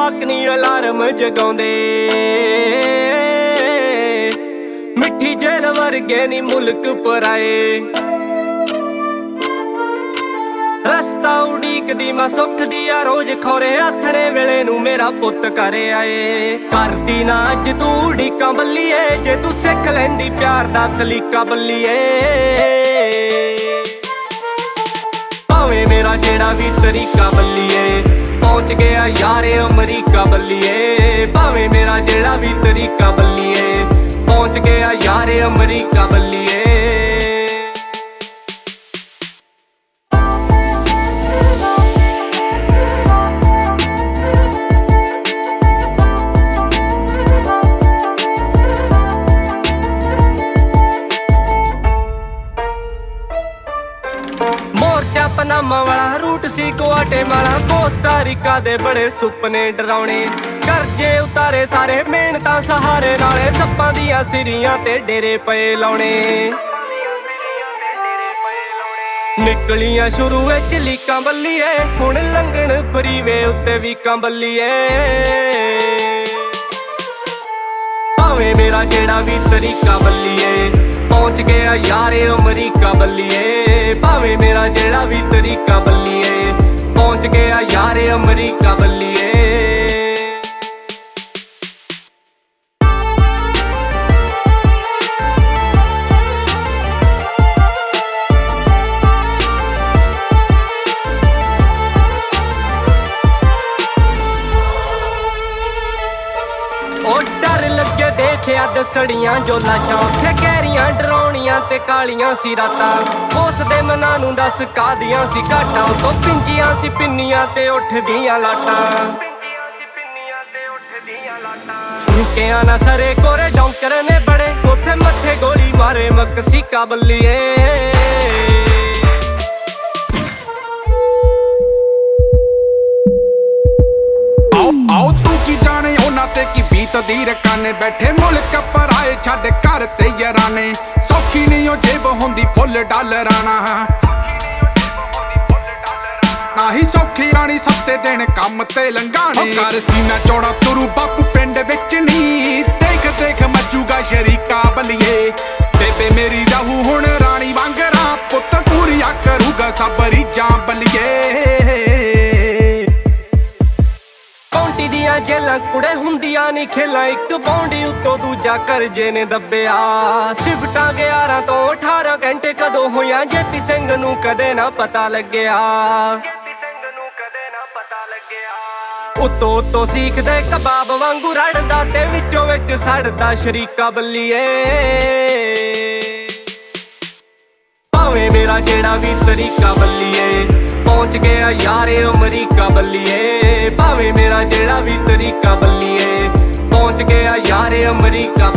ਜਵਾਕ ਨੀ ਅਲਾਰਮ ਜਗਾਉਂਦੇ, ਮਿੱਠੀ ਜੇਲ ਵਰਗੇ ਨੀ ਮੁਲਕ ਪਰਾਏ। ਰਸਤਾ ਉਡੀਕਦੀ ਮੈਂ ਸੁੱਖ ਦੀ ਆ ਰੋਜ਼ ਖੋਰੇ ਆਥਣੇ ਵੇਲੇ ਨੂੰ ਮੇਰਾ ਪੁੱਤ ਘਰ ਆਏ। ਕਰਦੀ ਨਾ ਅੱਜ ਤੂੰ ਉਡੀਕਾਂ ਬੱਲੀਏ, ਜੇ ਤੂੰ ਸਿੱਖ ਲੈਂਦੀ ਪਿਆਰ ਦਾ ਸਲੀਕਾ ਬੱਲੀਏ। ਭਾਵੇਂ ਮੇਰਾ ਜਿਹੜਾ ਵੀ ਤਰੀਕਾ ਬੱਲੀਏ ਪਹੁੰਚ ਗਿਆ ਯਾਰ ਅਮਰੀਕਾ ਬੱਲੀਏ। ਭਾਵੇਂ ਮੇਰਾ ਜਿਹੜਾ ਵੀ ਤਰੀਕਾ ਬੱਲੀਏ ਪਹੁੰਚ ਗਿਆ ਯਾਰ ਅਮਰੀਕਾ ਬੱਲੀਏ। ਮੋਰਚਾ ਪਨਾਮਾ ਵਾਲਾ ਰੂਟ ਸੀ ਗੁਆਟੇਮਾਲਾ, ਕੋਸਟਾਰੀਕਾ ਦੇ ਬੜੇ ਸੁਪਨੇ ਡਰਾਉਣੇ। ਕਰਜ਼ੇ ਉਤਾਰੇ ਸਾਰੇ ਮਿਹਨਤਾਂ ਸਹਾਰੇ ਨਾਲੇ, ਸੱਪਾਂ ਦੀਆਂ ਸਿਰੀਆਂ ਤੇ ਡੇਰੇ ਪਏ ਲਾਉਣੇ। ਨਿਕਲੀਆਂ ਸ਼ੁਰੂ ਵਿੱਚ ਲੀਕਾਂ ਬੱਲੀਏ, ਹੁਣ ਲੰਘਣ ਫਰੀਵੇ ਉੱਤੇ ਵੀਕਾਂ ਬੱਲੀਏ। ਭਾਵੇਂ ਮੇਰਾ ਜਿਹੜਾ ਵੀ ਤਰੀਕਾ ਬੱਲੀਏ ਪਹੁੰਚ ਗਿਆ ਯਾਰ ਅਮਰੀਕਾ ਬੱਲੀਏ। ਭਾਵੇਂ ਮੇਰਾ ਜਿਹੜਾ ਵੀ ਤਰੀਕਾ ਬੱਲੀਏ ਪਹੁੰਚ ਗਿਆ ਯਾਰ ਅਮਰੀਕਾ ਬੱਲੀਏ। ਉਹ ਡਰ ਲੱਗੇ ਦੇਖਿਆ ਦਸੜੀਆਂ ਜੋ ਲਾਸ਼ਾਂ, ਉੱਥੇ ਕਹਿਰੀਆਂ ਡਰਾਉਣੀਆਂ ਤੇ ਕਾਲੀਆਂ ਸੀ ਰਾਤਾਂ। ਉਸ ਦੇ ਮਨਾਂ ਨੂੰ ਦੱਸ ਕਾਦੀਆਂ ਸੀ ਘਾਟਾਂ, ਉਤੋਂ ਪਿੰਜੀਆਂ ਸੀ ਪਿੰਨੀਆਂ ਤੇ ਉੱਠਦੀਆਂ ਲਾਟਾਂ। ਰੁਕਿਆ ਨਾ ਸਰੇ ਕੋਰੇ ਡੌਂਕਰ ਨੇ ਬੜੇ, ਉੱਥੇ ਮੱਥੇ ਗੋਲੀ ਮਾਰੇ ਮਕਸੀਕਾ ਬੱਲੀਏ। ਆਓ ਤੂੰ ਕੀ ਜਾਣੇ ਉਹਨਾਂ ਤੇ ਕੀ ਬੀਤਦੀ ਰਕਾਨੇ, ਬੈਠੇ ਮੁਲਕ ਪਰਾਏ ਛੱਡ ਘਰ ਤੇ ਯਾਰਾਨੇ। ਸੌਖੀ ਨਹੀਂ ਉਹ ਜੇਬ ਹੁੰਦੀ ਫੁੱਲ ਡਾਲਰਾਣਾ, ਨਾ ਹੀ ਸੌਖੀ ਰਾਣੀ ਸੱਤੇ ਦਿਨ ਕੰਮ ਤੇ ਲੰਘਾਣੇ। ਕਰ ਸੀਨਾ ਚੌੜਾ ਤੁਰੂ ਬਾਪੂ ਪਿੰਡ ਵਿੱਚ ਨੀ, ਦੇਖ ਦੇਖ ਮੱਜੂਗਾ ਸ਼ਰੀਕਾ ਬੱਲੀਏ। ਬੇਬੇ ਮੇਰੀ ਰਹੂ ਹੁਣ ਰਾਣੀ ਵਾਂਗਰਾਂ, ਪੁੱਤ ਪੂਰੀਆਂ ਕਰੂਗਾ ਸਭ ਰੀਝਾਂ ਬੱਲੀਏ। ਕੌਂਟੀ ਦੀਆਂ ਜੇਲਾਂ ਕੁੜੇ ਹੁੰਦੀਆਂ ਨੀ ਖੇਲਾਂ, ਇੱਕ ਬੌਂਡੀ ਉੱਤੋਂ ਦੂਜਾ ਕਰਜੇ ਨੇ ਦੱਬਿਆ। ਸ਼ਿਫਟਾਂ 11 ਤੋਂ 18 ਘੰਟੇ ਕਦੋਂ ਹੋਈਆਂ, ਜੇਪੀ ਸਿੰਘ ਨੂੰ ਕਦੇ ਨਾ ਪਤਾ ਲੱਗਿਆ। ਉੱਤੋਂ ਉੱਤੋਂ ਸਿੱਖਦੇ ਕਬਾਬ ਵਾਂਗੂ ਰੜਦਾ, ਤੇ ਵਿੱਚੋਂ ਵਿੱਚ ਸੜਦਾ ਸ਼ਰੀਕਾ ਬੱਲੀਏ। ਭਾਵੇਂ ਮੇਰਾ ਜਿਹੜਾ ਵੀ ਤਰੀਕਾ ਬੱਲੀਏ ਪਹੁੰਚ ਗਿਆ ਯਾਰ ਅਮਰੀਕਾ ਬੱਲੀਏ। ਭਾਵੇਂ ਮੇਰਾ ਜਿਹੜਾ ਵੀ ਤਰੀਕਾ ਬੱਲੀਏ ਪਹੁੰਚ ਗਿਆ ਯਾਰ ਅਮਰੀਕਾ